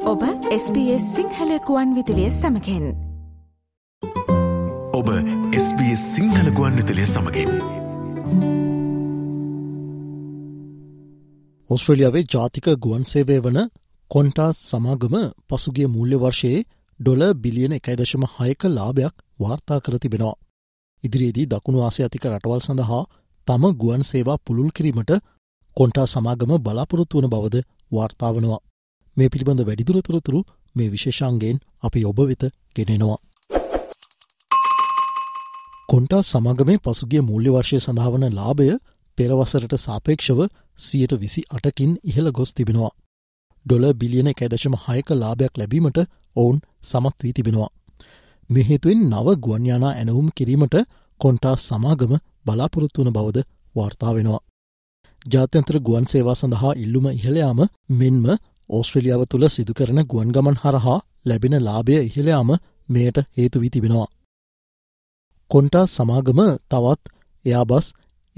ඔබ SBS සිංහල ගුවන් විදුලිය සමගින්. ඔබ SBS සිංහල ගුවන් විදුලිය සමගින්. ඕස්ට්‍රේලියාවේ ජාතික ගුවන් සේවය වන කොන්ටාස් සමාගම පසුගිය මූල්‍ය වර්ෂයේ $1 බිලියන 1.6ක ලාභයක් වාර්තා කර තිබෙනවා. ඉදිරියේදී දකුණු ආසියාතික රටවල් සඳහා තම ගුවන් සේවා පුළුල් කිරීමට කොන්ටාස් සමාගම බලාපොරොත්තු වන බවද වාර්තා වනවා. මේ පිළිබඳ වැඩිදුර තොරතුරු මේ විශේෂාංගයෙන් අපි ඔබ වෙත ගෙනෙනවා. කොන්ටාස් සමාගමේ පසුගිය මූල්‍ය වර්ෂය සඳහා වන ලාභය පෙර වසරට සාපේක්ෂව 28%කින් ඉහළ ගොස් තිබෙනවා. $1 බිලියන 1.6ක ලාභයක් ලැබීමට ඔවුන් සමත් වී තිබෙනවා. මේ හේතුවෙන් නව ගුවන් යානා ඇනවුම් කිරීමට කොන්ටාස් සමාගම බලාපොරොත්තු වන බවද වාර්තා වෙනවා. ජාත්‍යන්තර ගුවන් සේවා සඳහා ඉල්ලුම ඉහළ යාම මෙන්ම ඕස්ට්‍රේලියාව තුළ සිදු කරන ගුවන් ගමන් හරහා ලැබෙන ලාභය ඉහළ යාම මෙයට හේතු වී තිබෙනවා. කොන්ටාස් සමාගම තවත් එයාබස්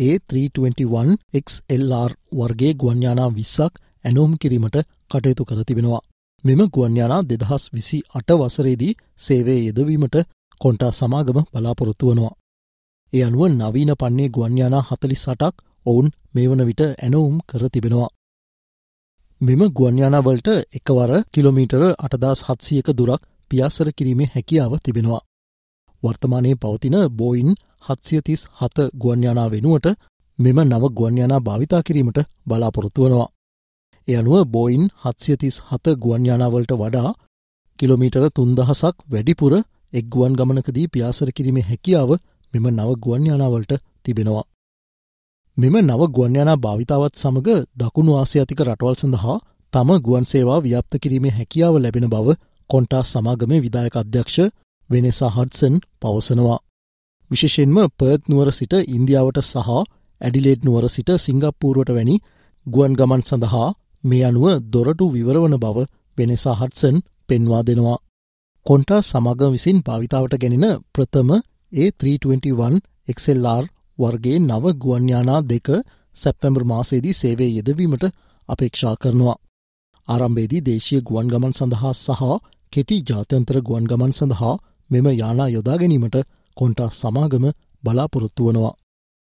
A321XLR වර්ගයේ ගුවන් යානා 20ක් ඇනවුම් කිරීමට කටයුතු කර තිබෙනවා. මෙම ගුවන් යානා 2028 වසරේදී සේවයේ යෙදවීමට කොන්ටාස් සමාගම බලාපොරොත්තු වනවා. ඒ අනුව නවීන පන්නේ ගුවන් යානා 48ක් ඔවුන් මේ වන විට ඇනවුම් කර තිබෙනවා. මෙම ගුවන් යානා වලට එකවර කිලෝමීටර 8700ක දුරක් පියාසර කිරීමේ හැකියාව තිබෙනවා. වර්තමානයේ පවතින බෝයින් 737 ගුවන් යානා වෙනුවට මෙම නව ගුවන් යානා භාවිතා කිරීමට බලාපොරොත්තු වනවා. ඒ අනුව බෝයින් 737 ගුවන් යානා වලට වඩා කිලෝමීටර 3000ක් වැඩිපුර එක් ගුවන් ගමනකදී පියාසර කිරීමේ හැකියාව මෙම නව ගුවන් යානා වලට තිබෙනවා. මෙම නව ගුවන් යානා භාවිතාවත් සමග දකුණු ආසියාතික රටවල් සඳහා තම ගුවන් සේවා ව්‍යාප්ත කිරීමේ හැකියාව ලැබෙන බව කොන්ටාස් සමාගමේ විධායක අධ්‍යක්ෂ වෙනෙසා හඩ්සන් පවසනවා. විශේෂයෙන්ම පර්ත් නුවර සිට ඉන්දියාවට සහ ඇඩිලේඩ් නුවර සිට සිංගප්පූරුවට වැනි ගුවන් ගමන් සඳහා මේ අනුව දොරටු විවරවන බව වෙනෙසා හඩ්සන් පෙන්වා දෙනවා. කොන්ටාස් සමාගම විසින් භාවිතාවට ගැනෙන ප්‍රථම A321XLR වර්ගයේ නව ගුවන් යානා 2 සැප්තැම්බර් මාසයේදී සේවයේ යෙදවීමට අපේක්ෂා කරනවා. ආරම්භයේදී දේශීය ගුවන් ගමන් සඳහා සහ කෙටි ජාත්‍යන්තර ගුවන් ගමන් සඳහා මෙම යානා යොදා ගැනීමට කොන්ටාස් සමාගම බලාපොරොත්තු වනවා.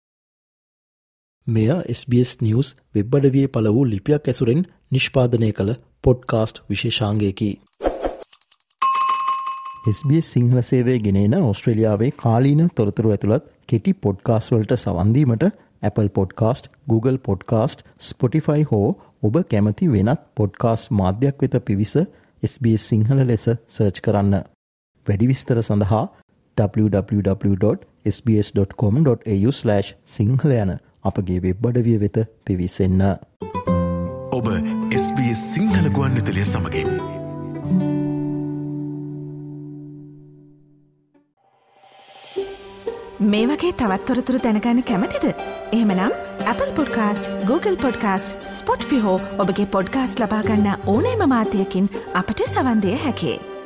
මෙය SBS නිවුස් වෙබ් අඩවියේ පළ වූ ලිපියක් ඇසුරෙන් නිෂ්පාදනය කළ පොඩ්කාස්ට් විශේෂාංගයකි. SBS සිංහල සේවය ගෙනෙන ඕස්ට්‍රේලියාවේ කාලීන තොරතුරු ඇතුළත් කෙටි පොඩ්කාස්ට් වලට සවන් දීමට Apple Podcast, Google Podcast, Spotify හෝ ඔබ කැමති වෙනත් පොඩ්කාස්ට් මාධ්‍යයක් වෙත පිවිස SBS සිංහල ලෙස සර්ච් කරන්න. වැඩි විස්තර සඳහා www.sbs.com.au/sinhala යන අපගේ වෙබ් අඩවිය වෙත පිවිසෙන්න. ඔබ SBS සිංහල ගුවන් විදුලිය සමගින්. මේ වගේ තවත් තොරතුරු දැනගන්න කැමතිද? එහෙමනම් Apple Podcast, Google Podcast, Spotify හෝ ඔබගේ පොඩ්කාස්ට් ලබා ගන්න ඕනෑම මාධ්‍යයකින් අපට සවන් දිය හැකියි.